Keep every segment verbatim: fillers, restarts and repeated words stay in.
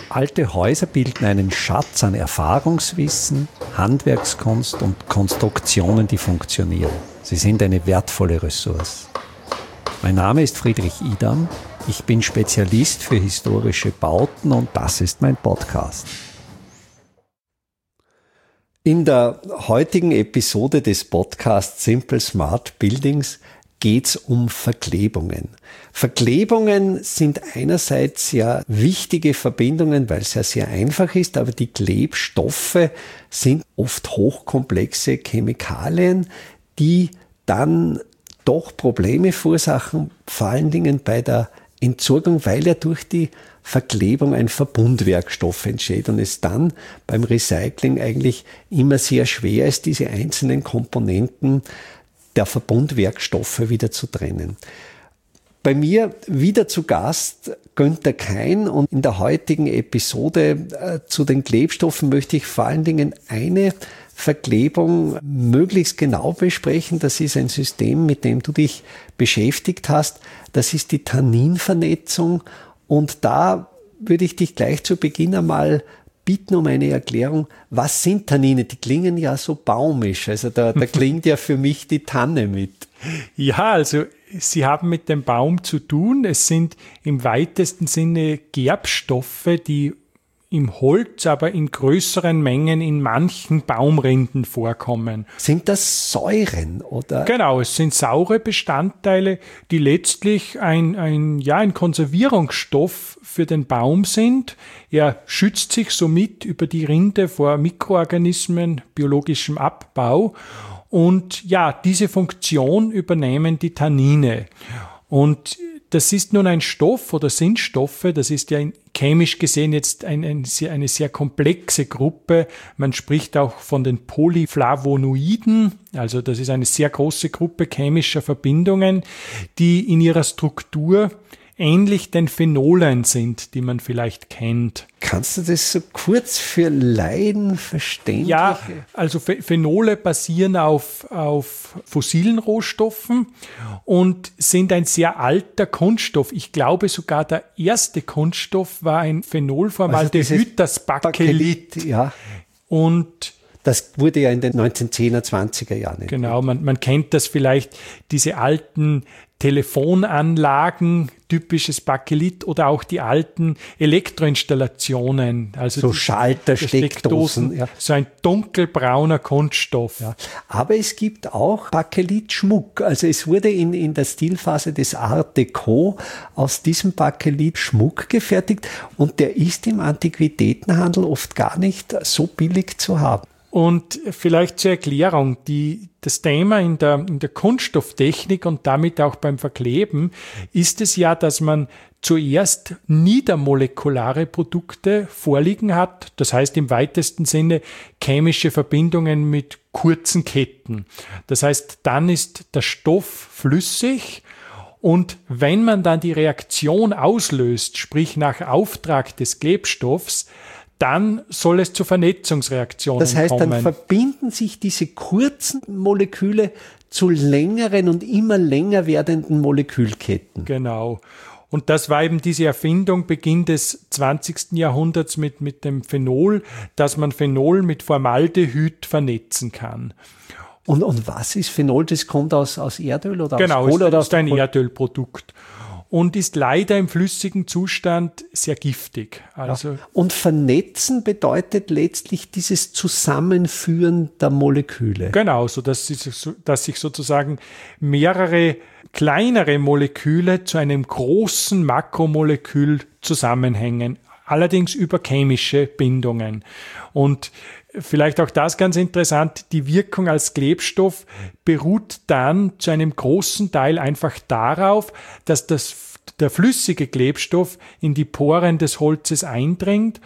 Alte Häuser bilden einen Schatz an Erfahrungswissen, Handwerkskunst und Konstruktionen, die funktionieren. Sie sind eine wertvolle Ressource. Mein Name ist Friedrich Idam. Ich bin Spezialist für historische Bauten und das ist mein Podcast. In der heutigen Episode des Podcasts Simple Smart Buildings geht es um Verklebungen. Verklebungen sind einerseits ja wichtige Verbindungen, weil es ja sehr einfach ist, aber die Klebstoffe sind oft hochkomplexe Chemikalien, die dann doch Probleme verursachen, vor allen Dingen bei der Entsorgung, weil ja durch die Verklebung ein Verbundwerkstoff entsteht und es dann beim Recycling eigentlich immer sehr schwer ist, diese einzelnen Komponenten der Verbundwerkstoffe wieder zu trennen. Bei mir wieder zu Gast Günther Kein und in der heutigen Episode äh, zu den Klebstoffen möchte ich vor allen Dingen eine Verklebung möglichst genau besprechen. Das ist ein System, mit dem du dich beschäftigt hast. Das ist die Tanninvernetzung und da würde ich dich gleich zu Beginn einmal bitten um eine Erklärung, was sind Tannine? Die klingen ja so baumisch, also da, da klingt ja für mich die Tanne mit. Ja, also sie haben mit dem Baum zu tun. Es sind im weitesten Sinne Gerbstoffe, die im Holz, aber in größeren Mengen in manchen Baumrinden vorkommen. Sind das Säuren, oder? Genau, es sind saure Bestandteile, die letztlich ein, ein, ja, ein Konservierungsstoff für den Baum sind. Er schützt sich somit über die Rinde vor Mikroorganismen, biologischem Abbau. Und ja, diese Funktion übernehmen die Tannine. Und das ist nun ein Stoff oder sind Stoffe, das ist ja chemisch gesehen jetzt ein, ein sehr, eine sehr komplexe Gruppe. Man spricht auch von den Polyflavonoiden, also das ist eine sehr große Gruppe chemischer Verbindungen, die in ihrer Struktur ähnlich den Phenolen sind, die man vielleicht kennt. Kannst du das so kurz für Laien verstehen? Ja, also Phenole basieren auf, auf fossilen Rohstoffen und sind ein sehr alter Kunststoff. Ich glaube sogar der erste Kunststoff war ein Phenolformaldehyd, also das Bakelit. Bakelit, ja. Und das wurde ja in den neunzehnhundert zwanziger Jahren. Genau, man, man kennt das vielleicht, diese alten Telefonanlagen, typisches Bakelit oder auch die alten Elektroinstallationen. Also so Schalter, Steckdosen. Ja. So ein dunkelbrauner Kunststoff. Ja. Aber es gibt auch Bakelit-Schmuck. Also es wurde in, in der Stilphase des Art Deco aus diesem Bakelit Schmuck gefertigt und der ist im Antiquitätenhandel oft gar nicht so billig zu haben. Und vielleicht zur Erklärung, die, das Thema in der, in der Kunststofftechnik und damit auch beim Verkleben ist es ja, dass man zuerst niedermolekulare Produkte vorliegen hat, das heißt im weitesten Sinne chemische Verbindungen mit kurzen Ketten. Das heißt, dann ist der Stoff flüssig und wenn man dann die Reaktion auslöst, sprich nach Auftrag des Klebstoffs, dann soll es zu Vernetzungsreaktionen kommen. Das heißt, kommen. Dann verbinden sich diese kurzen Moleküle zu längeren und immer länger werdenden Molekülketten. Genau. Und das war eben diese Erfindung Beginn des zwanzigsten Jahrhunderts mit, mit dem Phenol, dass man Phenol mit Formaldehyd vernetzen kann. Und, und was ist Phenol? Das kommt aus, aus Erdöl oder genau, aus Kohle? Genau, es ist ein Erdölprodukt. Und ist leider im flüssigen Zustand sehr giftig. Also ja. Und vernetzen bedeutet letztlich dieses Zusammenführen der Moleküle. Genau, so dass, dass sich sozusagen mehrere kleinere Moleküle zu einem großen Makromolekül zusammenhängen, allerdings über chemische Bindungen. Und vielleicht auch das ganz interessant, die Wirkung als Klebstoff beruht dann zu einem großen Teil einfach darauf, dass das, der flüssige Klebstoff in die Poren des Holzes eindringt,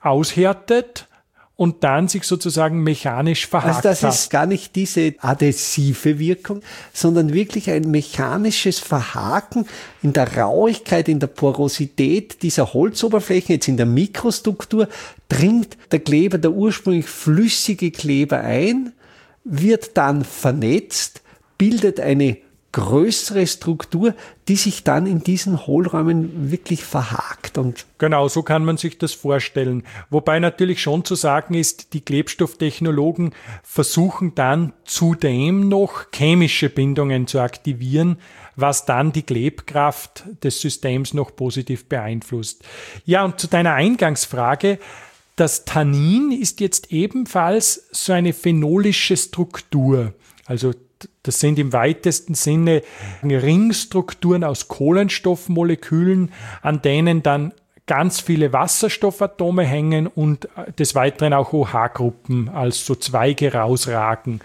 aushärtet und dann sich sozusagen mechanisch verhakt. Also das ist gar nicht diese adhesive Wirkung, sondern wirklich ein mechanisches Verhaken in der Rauigkeit, in der Porosität dieser Holzoberflächen, jetzt in der Mikrostruktur, dringt der Kleber, der ursprünglich flüssige Kleber ein, wird dann vernetzt, bildet eine größere Struktur, die sich dann in diesen Hohlräumen wirklich verhakt. Und genau, so kann man sich das vorstellen. Wobei natürlich schon zu sagen ist, die Klebstofftechnologen versuchen dann zudem noch chemische Bindungen zu aktivieren, was dann die Klebkraft des Systems noch positiv beeinflusst. Ja, und zu deiner Eingangsfrage, das Tannin ist jetzt ebenfalls so eine phenolische Struktur. Also das sind im weitesten Sinne Ringstrukturen aus Kohlenstoffmolekülen, an denen dann ganz viele Wasserstoffatome hängen und des Weiteren auch O H-Gruppen als so Zweige rausragen.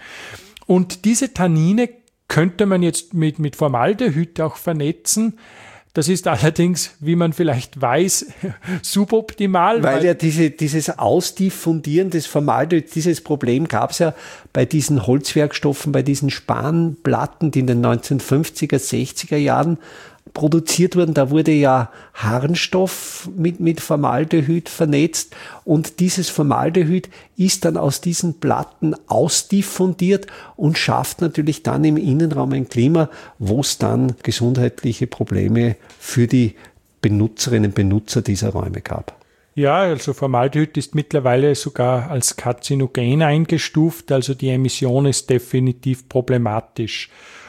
Und diese Tannine könnte man jetzt mit, mit Formaldehyd auch vernetzen. Das ist allerdings, wie man vielleicht weiß, suboptimal. Weil, weil ja diese, dieses Ausdiffundieren des Formaldehyd, dieses Problem gab es ja bei diesen Holzwerkstoffen, bei diesen Spanplatten, die in den neunzehnhundertfünfziger, sechziger Jahren produziert wurden. Da wurde ja Harnstoff mit, mit Formaldehyd vernetzt und dieses Formaldehyd ist dann aus diesen Platten ausdiffundiert und schafft natürlich dann im Innenraum ein Klima, wo es dann gesundheitliche Probleme für die Benutzerinnen und Benutzer dieser Räume gab. Ja, also Formaldehyd ist mittlerweile sogar als Karzinogen eingestuft, also die Emission ist definitiv problematisch.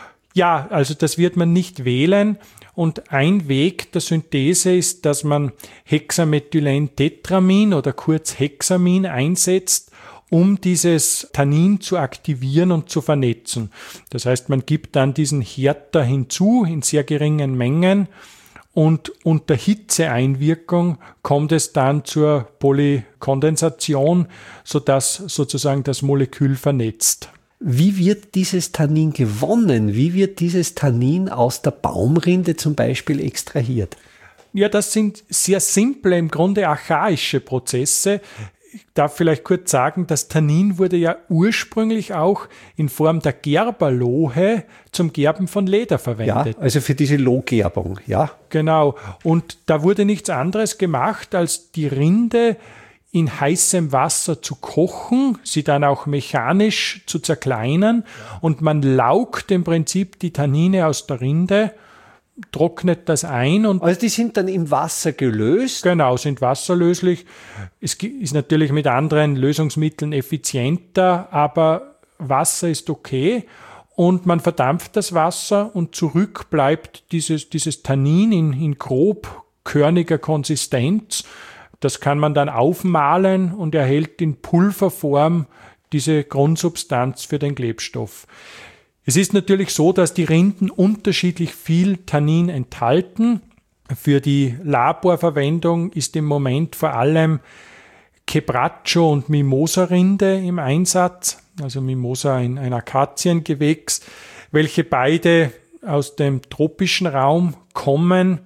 Ja, also das wird man nicht wählen. Und ein Weg der Synthese ist, dass man Hexamethylentetramin oder kurz Hexamin einsetzt, um dieses Tannin zu aktivieren und zu vernetzen. Das heißt, man gibt dann diesen Herd da hinzu in sehr geringen Mengen und unter Hitzeeinwirkung kommt es dann zur Polykondensation, sodass sozusagen das Molekül vernetzt. Wie wird dieses Tannin gewonnen? Wie wird dieses Tannin aus der Baumrinde zum Beispiel extrahiert? Ja, das sind sehr simple, im Grunde archaische Prozesse. Ich darf vielleicht kurz sagen, das Tannin wurde ja ursprünglich auch in Form der Gerberlohe zum Gerben von Leder verwendet. Ja, also für diese Lohgerbung, ja. Genau. Und da wurde nichts anderes gemacht, als die Rinde in heißem Wasser zu kochen, sie dann auch mechanisch zu zerkleinern und man laugt im Prinzip die Tannine aus der Rinde, trocknet das ein. Und also die sind dann im Wasser gelöst? Genau, sind wasserlöslich. Es ist natürlich mit anderen Lösungsmitteln effizienter, aber Wasser ist okay. Und man verdampft das Wasser und zurück bleibt dieses, dieses Tannin in, in grob körniger Konsistenz. Das kann man dann aufmahlen und erhält in Pulverform diese Grundsubstanz für den Klebstoff. Es ist natürlich so, dass die Rinden unterschiedlich viel Tannin enthalten. Für die Laborverwendung ist im Moment vor allem Quebracho und Mimosa-Rinde im Einsatz, also Mimosa ein, ein Akaziengewächs, welche beide aus dem tropischen Raum kommen.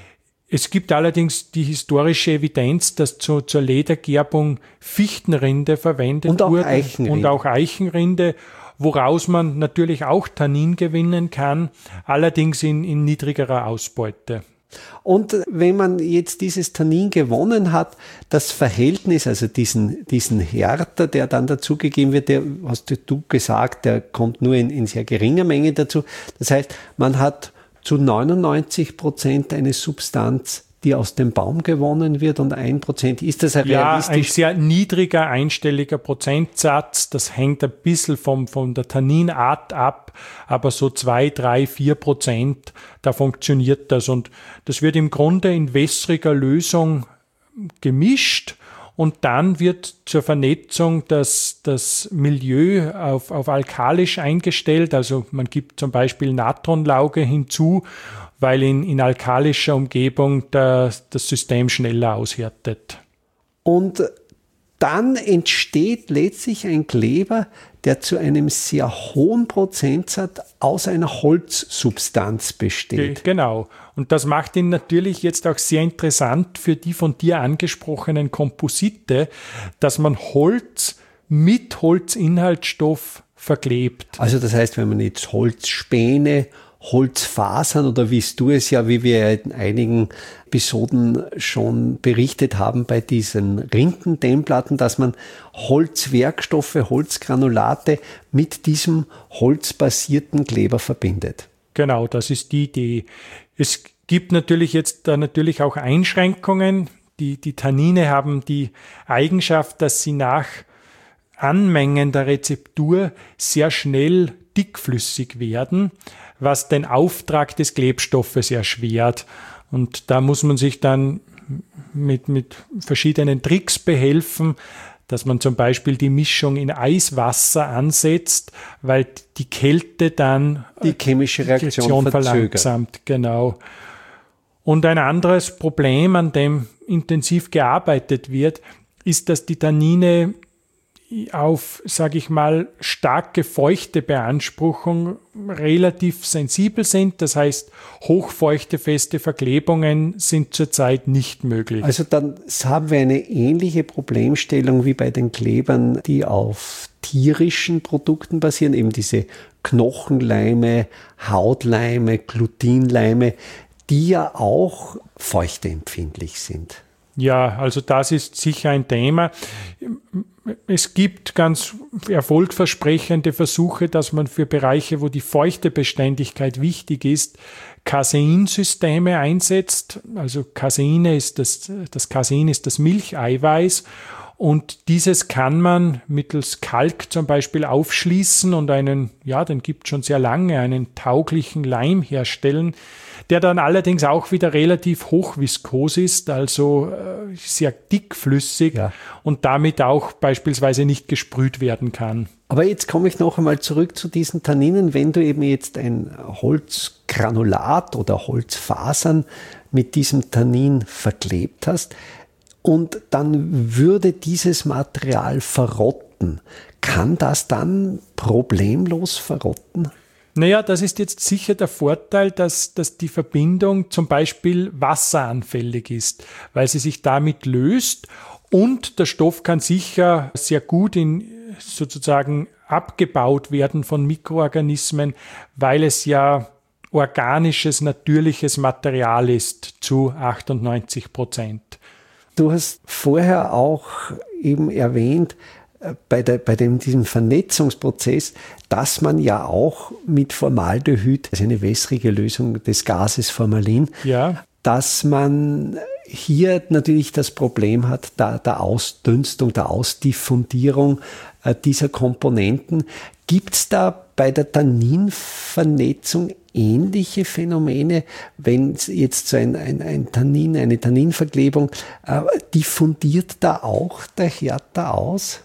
Es gibt allerdings die historische Evidenz, dass zu, zur Ledergerbung Fichtenrinde verwendet und auch wurde Eichenrinde. und auch Eichenrinde, woraus man natürlich auch Tannin gewinnen kann, allerdings in, in niedrigerer Ausbeute. Und wenn man jetzt dieses Tannin gewonnen hat, das Verhältnis, also diesen, diesen Härter, der dann dazugegeben wird, der, hast du gesagt, der kommt nur in, in sehr geringer Menge dazu. Das heißt, man hat zu neunundneunzig Prozent eine Substanz, die aus dem Baum gewonnen wird und ein Prozent. Ist das ein ja, realistisch? Ein sehr niedriger, einstelliger Prozentsatz. Das hängt ein bisschen vom, von der Tanninart ab, aber so zwei, drei, vier Prozent, da funktioniert das. Und das wird im Grunde in wässriger Lösung gemischt. Und dann wird zur Vernetzung das, das Milieu auf, auf alkalisch eingestellt. Also man gibt zum Beispiel Natronlauge hinzu, weil in, in alkalischer Umgebung der, das System schneller aushärtet. Und dann entsteht letztlich ein Kleber, der zu einem sehr hohen Prozentsatz aus einer Holzsubstanz besteht. Genau. Und das macht ihn natürlich jetzt auch sehr interessant für die von dir angesprochenen Komposite, dass man Holz mit Holzinhaltsstoff verklebt. Also das heißt, wenn man jetzt Holzspäne, Holzfasern oder wie du es ja, wie wir in einigen Episoden schon berichtet haben bei diesen Rindendämmplatten, dass man Holzwerkstoffe, Holzgranulate mit diesem holzbasierten Kleber verbindet. Genau, das ist die Idee. Es gibt natürlich jetzt da natürlich auch Einschränkungen. Die, die Tannine haben die Eigenschaft, dass sie nach Anmengen der Rezeptur sehr schnell dickflüssig werden, was den Auftrag des Klebstoffes erschwert. Und da muss man sich dann mit, mit verschiedenen Tricks behelfen, dass man zum Beispiel die Mischung in Eiswasser ansetzt, weil die Kälte dann die chemische Reaktion, Reaktion verlangsamt. Genau. Und ein anderes Problem, an dem intensiv gearbeitet wird, ist, dass die Tannine auf, sage ich mal, starke feuchte Beanspruchung relativ sensibel sind. Das heißt, hochfeuchte, feste Verklebungen sind zurzeit nicht möglich. Also dann haben wir eine ähnliche Problemstellung wie bei den Klebern, die auf tierischen Produkten basieren, eben diese Knochenleime, Hautleime, Glutinleime, die ja auch feuchteempfindlich sind. Ja, also das ist sicher ein Thema. Es gibt ganz erfolgversprechende Versuche, dass man für Bereiche, wo die Feuchtebeständigkeit wichtig ist, Caseinsysteme einsetzt. Also Caseine ist das, das Casein ist das Milcheiweiß. Und dieses kann man mittels Kalk zum Beispiel aufschließen und einen, ja, den gibt es schon sehr lange, einen tauglichen Leim herstellen, der dann allerdings auch wieder relativ hochviskos ist, also äh, sehr dickflüssig, ja, und damit auch beispielsweise nicht gesprüht werden kann. Aber jetzt komme ich noch einmal zurück zu diesen Tanninen. Wenn du eben jetzt ein Holzgranulat oder Holzfasern mit diesem Tannin verklebt hast, und dann würde dieses Material verrotten. Kann das dann problemlos verrotten? Naja, das ist jetzt sicher der Vorteil, dass, dass die Verbindung zum Beispiel wasseranfällig ist, weil sie sich damit löst, und der Stoff kann sicher sehr gut in sozusagen abgebaut werden von Mikroorganismen, weil es ja organisches, natürliches Material ist zu achtundneunzig Prozent. Du hast vorher auch eben erwähnt, bei, der, bei dem, diesem Vernetzungsprozess, dass man ja auch mit Formaldehyd, also eine wässrige Lösung des Gases Formalin, ja, dass man hier natürlich das Problem hat, der, der Ausdünstung, der Ausdiffundierung äh, dieser Komponenten. Gibt es da bei der Tanninvernetzung ähnliche Phänomene, wenn jetzt so ein, ein, ein Tannin, eine Tanninverklebung, äh, diffundiert da auch der Härter aus?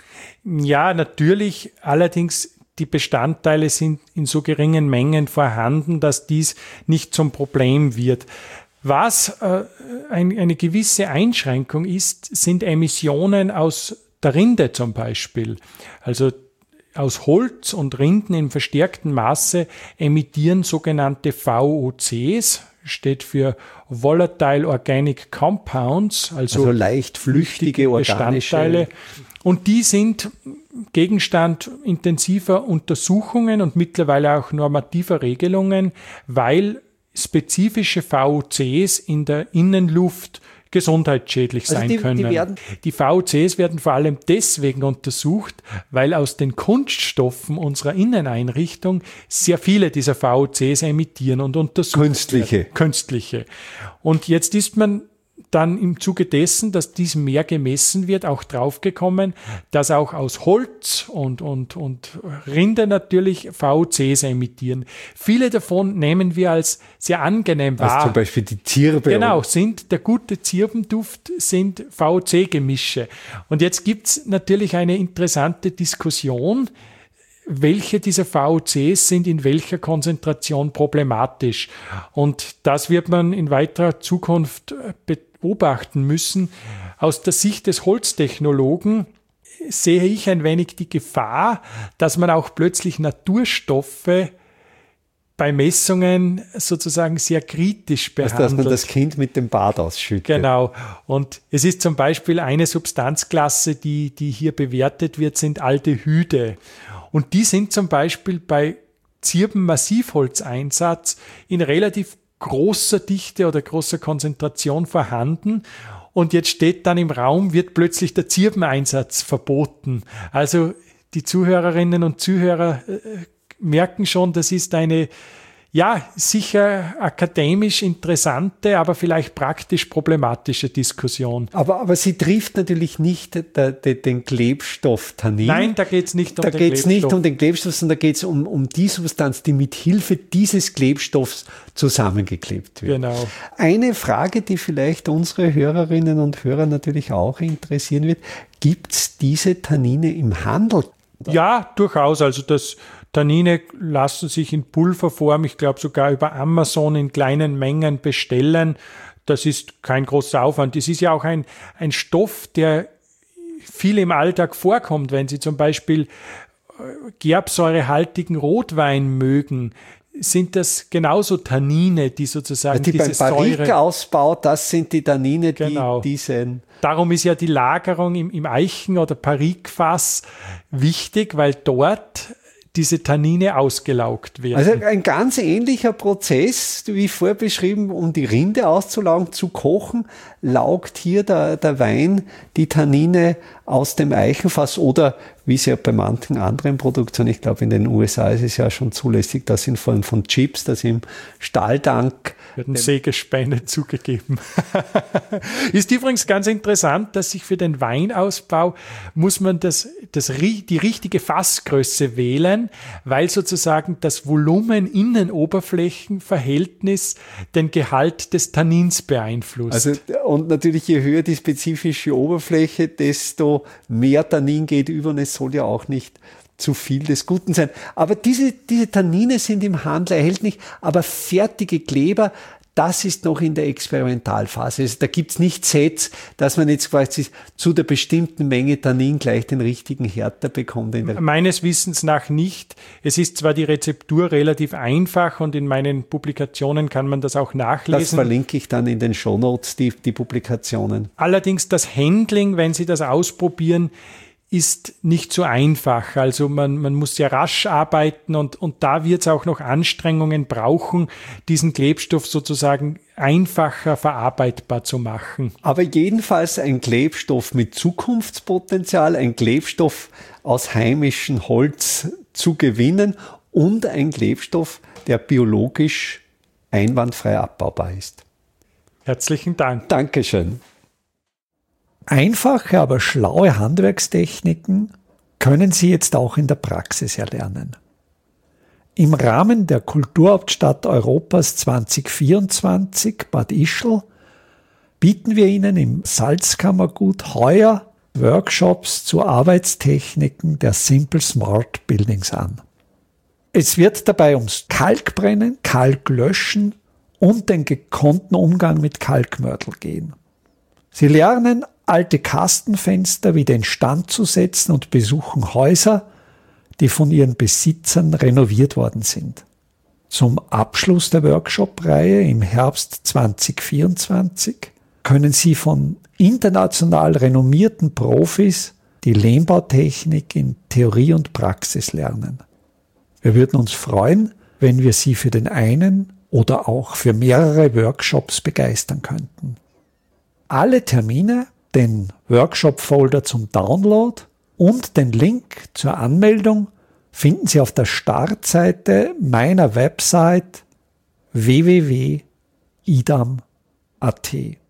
Ja, natürlich. Allerdings, die Bestandteile sind in so geringen Mengen vorhanden, dass dies nicht zum Problem wird. Was äh, ein, eine gewisse Einschränkung ist, sind Emissionen aus der Rinde zum Beispiel. Also aus Holz und Rinden in verstärktem Maße emittieren sogenannte V O Cs, steht für Volatile Organic Compounds, also, also leicht flüchtige organische Bestandteile. Und die sind Gegenstand intensiver Untersuchungen und mittlerweile auch normativer Regelungen, weil spezifische V O Cs in der Innenluft gesundheitsschädlich sein also die, können. Die, werden die V O Cs werden vor allem deswegen untersucht, weil aus den Kunststoffen unserer Inneneinrichtung sehr viele dieser V O Cs emittieren und untersucht Künstliche. werden. Künstliche. Und jetzt ist man dann im Zuge dessen, dass dies mehr gemessen wird, auch draufgekommen, dass auch aus Holz und, und, und Rinde natürlich V O Cs emittieren. Viele davon nehmen wir als sehr angenehm wahr. Also zum Beispiel die Zirbe. Genau, sind der gute Zirbenduft sind V O C-Gemische. Und jetzt gibt's natürlich eine interessante Diskussion, welche dieser V O Cs sind in welcher Konzentration problematisch. Und das wird man in weiterer Zukunft beobachten müssen. Aus der Sicht des Holztechnologen sehe ich ein wenig die Gefahr, dass man auch plötzlich Naturstoffe bei Messungen sozusagen sehr kritisch behandelt. Also, dass man das Kind mit dem Bad ausschüttet. Genau. Und es ist zum Beispiel eine Substanzklasse, die, die hier bewertet wird, sind Aldehyde. Und die sind zum Beispiel bei Zirbenmassivholzeinsatz in relativ großer Dichte oder großer Konzentration vorhanden. Und jetzt steht dann im Raum, wird plötzlich der Zirbeneinsatz verboten. Also die Zuhörerinnen und Zuhörer äh, merken schon, das ist eine, ja, sicher akademisch interessante, aber vielleicht praktisch problematische Diskussion. Aber, aber sie trifft natürlich nicht der, der, den Klebstoff Tannin. Nein, da geht es nicht um da den geht's Klebstoff. Da geht es nicht um den Klebstoff, sondern da geht es um, um die Substanz, die mit Hilfe dieses Klebstoffs zusammengeklebt wird. Genau. Eine Frage, die vielleicht unsere Hörerinnen und Hörer natürlich auch interessieren wird, gibt es diese Tannine im Handel? Ja, durchaus. Also das Tannine lassen sich in Pulverform, ich glaube sogar über Amazon in kleinen Mengen bestellen. Das ist kein großer Aufwand. Es ist ja auch ein, ein Stoff, der viel im Alltag vorkommt. Wenn Sie zum Beispiel gerbsäurehaltigen Rotwein mögen, sind das genauso Tannine, die sozusagen die diese beim Barrique-Ausbau, das sind die Tannine, die genau. diesen... Darum ist ja die Lagerung im, im Eichen- oder Barrique-Fass wichtig, weil dort diese Tannine ausgelaugt werden. Also ein ganz ähnlicher Prozess, wie vorher beschrieben, um die Rinde auszulaugen, zu kochen, laugt hier der, der Wein die Tannine aus dem Eichenfass oder wie es ja bei manchen anderen Produktionen, ich glaube in den U S A ist es ja schon zulässig, dass in Form von Chips, dass im Stahltank werden Sägespäne zugegeben. Ist übrigens ganz interessant, dass sich für den Weinausbau muss man das, das, die richtige Fassgröße wählen, weil sozusagen das Volumen-Innenoberflächenverhältnis den Gehalt des Tannins beeinflusst. Also, und natürlich je höher die spezifische Oberfläche, desto mehr Tannin geht über und es soll ja auch nicht zu viel des Guten sein. Aber diese, diese Tannine sind im Handel erhältlich, aber fertige Kleber, das ist noch in der Experimentalphase. Also da gibt es nicht Sets, dass man jetzt quasi zu der bestimmten Menge Tannin gleich den richtigen Härter bekommt. In der Meines Wissens nach nicht. Es ist zwar die Rezeptur relativ einfach und in meinen Publikationen kann man das auch nachlesen. Das verlinke ich dann in den Shownotes, die, die Publikationen. Allerdings das Handling, wenn Sie das ausprobieren, ist nicht so einfach. Also man, man muss ja rasch arbeiten und, und da wird es auch noch Anstrengungen brauchen, diesen Klebstoff sozusagen einfacher verarbeitbar zu machen. Aber jedenfalls ein Klebstoff mit Zukunftspotenzial, ein Klebstoff aus heimischem Holz zu gewinnen und ein Klebstoff, der biologisch einwandfrei abbaubar ist. Herzlichen Dank. Dankeschön. Einfache, aber schlaue Handwerkstechniken können Sie jetzt auch in der Praxis erlernen. Im Rahmen der Kulturhauptstadt Europas zwanzig vierundzwanzig Bad Ischl bieten wir Ihnen im Salzkammergut heuer Workshops zu Arbeitstechniken der Simple Smart Buildings an. Es wird dabei ums Kalkbrennen, Kalklöschen und den gekonnten Umgang mit Kalkmörtel gehen. Sie lernen, alte Kastenfenster wieder instand zu setzen und besuchen Häuser, die von ihren Besitzern renoviert worden sind. Zum Abschluss der Workshop-Reihe im Herbst zwanzig vierundzwanzig können Sie von international renommierten Profis die Lehmbautechnik in Theorie und Praxis lernen. Wir würden uns freuen, wenn wir Sie für den einen oder auch für mehrere Workshops begeistern könnten. Alle Termine, den Workshop-Folder zum Download und den Link zur Anmeldung finden Sie auf der Startseite meiner Website w w w punkt idam punkt a t.